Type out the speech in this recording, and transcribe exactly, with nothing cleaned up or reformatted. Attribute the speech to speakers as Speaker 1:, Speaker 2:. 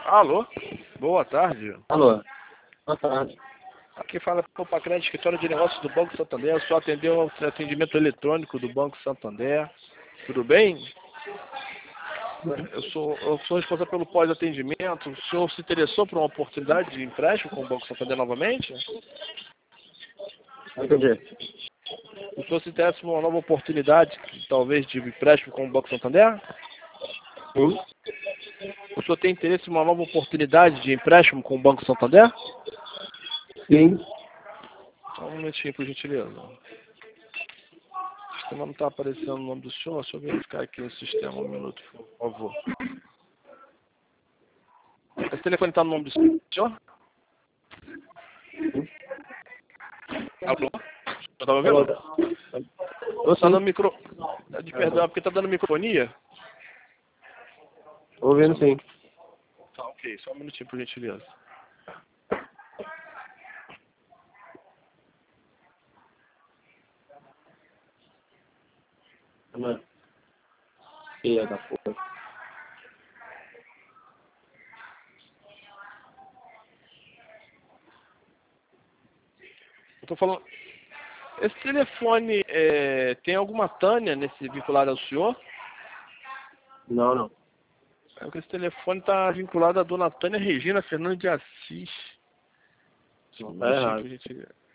Speaker 1: Alô? Boa tarde.
Speaker 2: Alô? Boa tarde.
Speaker 1: Aqui fala o Pacred, escritório de negócios do Banco Santander. Eu só atendeu ao atendimento eletrônico do Banco Santander. Tudo bem? Eu sou, eu sou responsável pelo pós-atendimento. O senhor se interessou por uma oportunidade de empréstimo com o Banco Santander novamente?
Speaker 2: Entendi.
Speaker 1: O senhor se interessa por uma nova oportunidade, talvez, de empréstimo com o Banco Santander?
Speaker 2: Sim.
Speaker 1: O senhor tem interesse em uma nova oportunidade de empréstimo com o Banco Santander?
Speaker 2: Sim.
Speaker 1: Só um momentinho, por gentileza. O sistema não está aparecendo o nome do senhor. Deixa eu verificar aqui no sistema. Um minuto, por favor. Esse telefone está no nome do senhor? Alô? Você está me ouvindo? Está dando micro... De perdão, porque está dando microfonia?
Speaker 2: Ouvindo sim.
Speaker 1: Tá, ok. Só um minutinho, por gentileza.
Speaker 2: Mano. Filha da porra.
Speaker 1: Eu tô falando... Esse telefone é... tem alguma Tânia nesse vinculado ao senhor?
Speaker 2: Não, não.
Speaker 1: É porque esse telefone está vinculado à dona Tânia Regina Fernandes de Assis.
Speaker 2: Não, tá errado.
Speaker 1: Gente...